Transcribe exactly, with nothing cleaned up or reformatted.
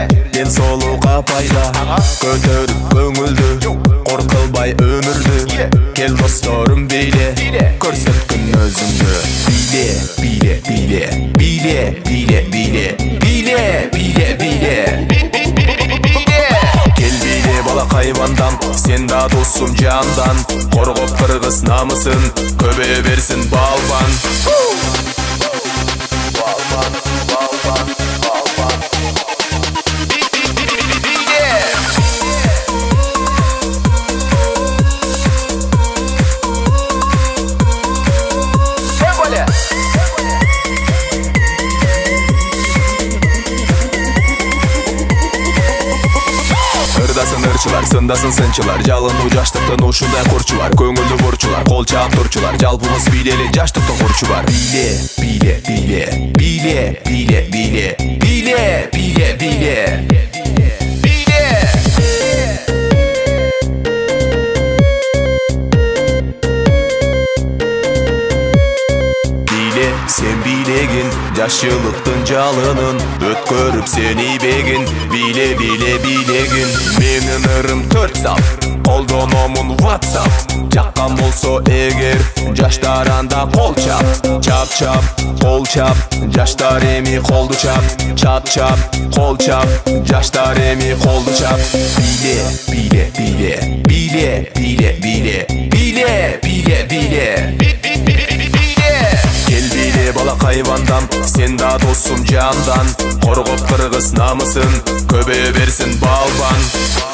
ден соолукка пайда көтөрүп көңүлдү коркулбай өмүрдү кел досторум бийле көрсөткүн өзүңдү бийле бийле бийле бийле бийле бийле бийле бийле бийле кел бийле балакай бандам сен да досум жандан коргоп кыргыз намысын көбөйө берсин балбан балбан балбан балбан Ырдасын ырчылар, сындасын сынчылар жалынуу жаштыктын ушундай курчулар көңүлдү бурчулар кол чаап турчулар жалпыбыз бийлели жаштыктын курчу бар бийле бийле бийле бийле бийле бийле бийле бийле бийле Сен бийлегин жашылыктын жалынын өткөрүп сени бегин бийле бийле бийлегин менин ырым төрт сап колдономун WhatsApp жаккан болсо эгер жаштар анда кол чап чап чап кол чап жаштар эми колду чап чап чап кол чап жаштар эми колду чап бийле бийле бийле бийле бийле бийле бийле бийле бийле кел бийле балакай бандам сен да досум жандан коргоп кыргыз намысын көбөйө берсин балбан